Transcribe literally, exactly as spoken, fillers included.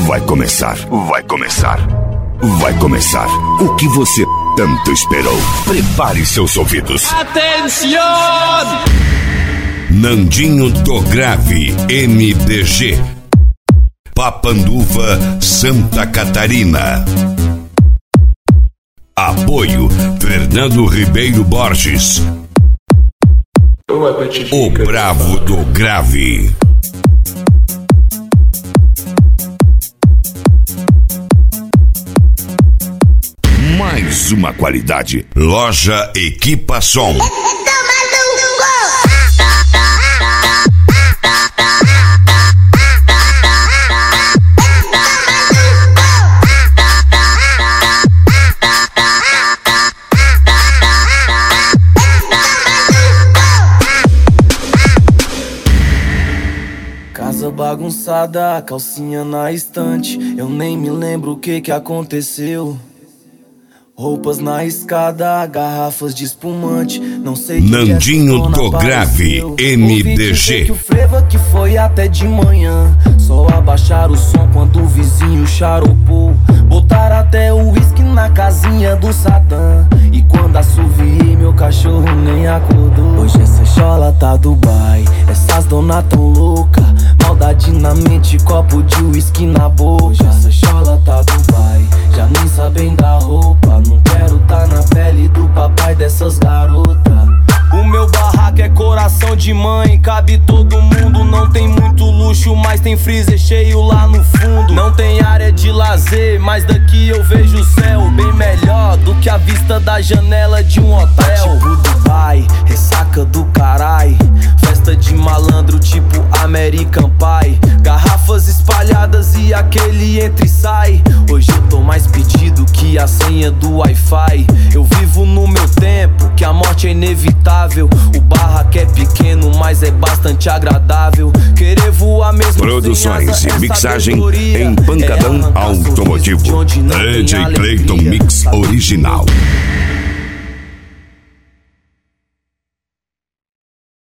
Vai começar, vai começar, vai começar o que você tanto esperou. Prepare seus ouvidos. Atenção! Nandinho do Grave, M B G, Papanduva, Santa Catarina. Apoio Fernando Ribeiro Borges, o Bravo do Grave. Mais uma qualidade. Loja Equipa Som. Casa bagunçada, calcinha na estante. Eu nem me lembro o que que aconteceu. Roupas na escada, garrafas de espumante. Não sei que Nandinho do Grave, M D G. Que o frevo que foi até de manhã. Só abaixar o som quando o vizinho charopou. Botar até o uísque na casinha do Saddam. E quando assoviei, meu cachorro nem acordou. Hoje essa chola tá Dubai. Essas dona tão louca. Maldade na mente, copo de uísque na boca. Hoje essa chola tá Dubai. Já nem sabem da roupa. Não quero tá na pele do papai dessas garotas. O meu barraco é coração de mãe. Cabe todo mundo, não tem muito luxo, mas tem freezer cheio lá no fundo. Não tem área de lazer, mas daqui eu vejo o céu bem melhor do que a vista da janela de um hotel. Tá tipo Dubai, ressaca do carai. Festa de malandro tipo American Pie. Garrafas espalhadas e aquele entra e sai. Hoje eu tô mais pedido que a senha do Wi-Fi. Eu vivo no meu tempo, que a morte é inevitável. O barraco é pequeno, mas é bastante agradável. Querer voar mesmo. Produções e mixagem em Pancadão Automotivo. D J Clayton Mix Original.